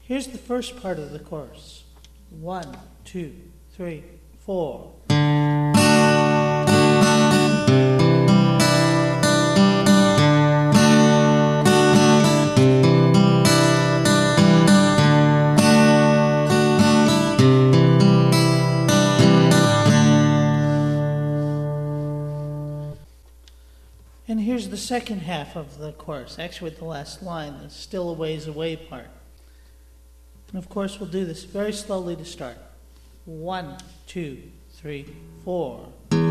Here's the first part of the chorus. 1, 2, 3, 4. And here's the second half of the chorus, actually with the last line, the still a ways away part. And of course we'll do this very slowly to start. 1, 2, 3, 4.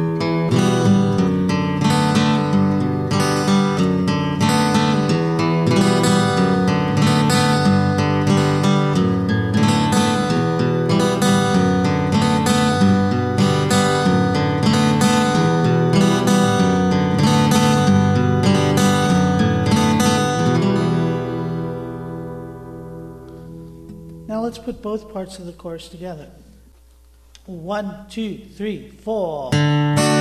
Now let's put both parts of the chorus together. 1, 2, 3, 4.